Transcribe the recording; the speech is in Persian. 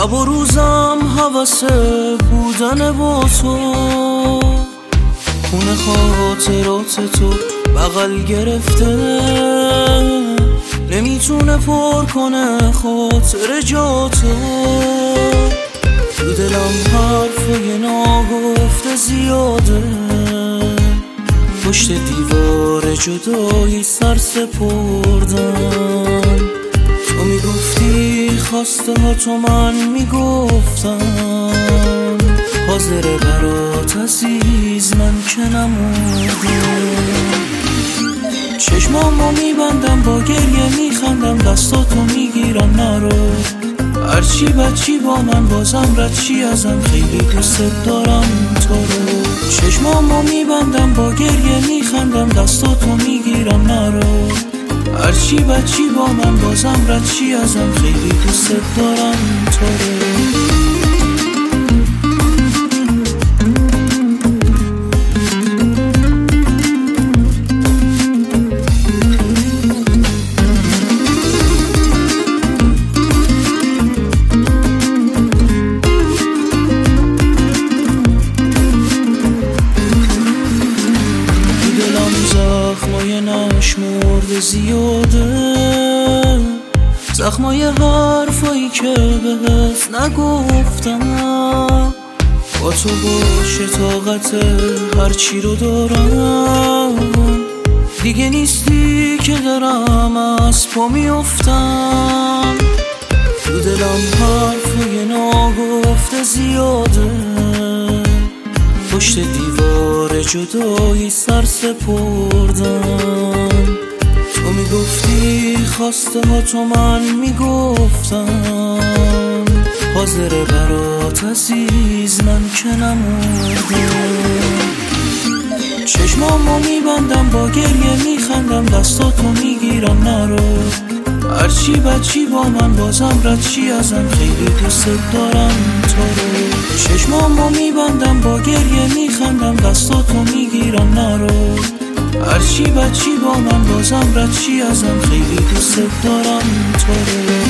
شب و روزم حوث بودن با تو، خونه خاطرات تو بغل گرفته، نمیتونه پر کنه خاطر جا تو. تو دلم حرفای ناگفته زیاده، پشت دیوار جدایی سر سپردم. تو میگفتی خواسته ها تو من میگفتم، حاضر برات عزیز من که نمردم. چشمامو میبندم با گریه میخندم، دستاتو میگیرم نرو، هرچی بچی با من بازم رد چی ازم، خیلی دوست دارم تو رو. چشمامو میبندم با گریه میخندم، دستاتو میگیرم نرو، هرچی بچی با من بازم رد چی ازم، خیلی دوست دارم تو رو. زخمای نشمرده زیاده، زخمای حرفایی که بهت نگفتم. با تو باشه طاقت هرچی رو دارم، دیگه نیستی که دارم از پا میافتم. تو دلم حرفای ناگفته زیاده، پشت دیوار جدایی سر سپردم. تو میگفتی خواسته ها تو من میگفتم، حاضر برات عزیز من که نمردم. چشمامو میبندم با گریه میخندم، دستاتو میگیرم نرو، هرچی بچی با من بازم رد چی ازم، خیلی دوست دارم تو رو. چشمامو میبندم با گریه میخندم، دستاتو میگیرم نرو، هرچی بچی با من بازم رد چی ازم، خیلی دوست دارم تو رو.